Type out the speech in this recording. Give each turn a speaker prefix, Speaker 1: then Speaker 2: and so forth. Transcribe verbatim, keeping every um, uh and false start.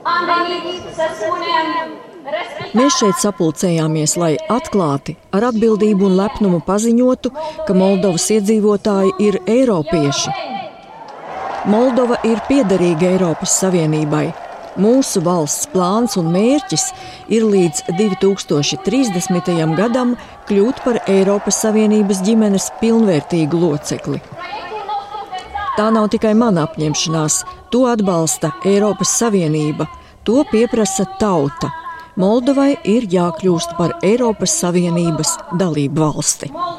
Speaker 1: Mēs šeit sapulcējāmies, lai atklāti, ar atbildību un lepnumu paziņotu, ka Moldovas iedzīvotāji ir eiropieši. Moldova ir piederīga Eiropas Savienībai. Mūsu valsts plāns un mērķis ir līdz divi tūkstoši trīsdesmitajam gadam kļūt par Eiropas Savienības ģimenes pilnvērtīgu locekli. Tā nav tikai mana apņemšanās, to atbalsta Eiropas Savienība, to pieprasa tauta. Moldovai ir jākļūst par Eiropas Savienības dalību valsti.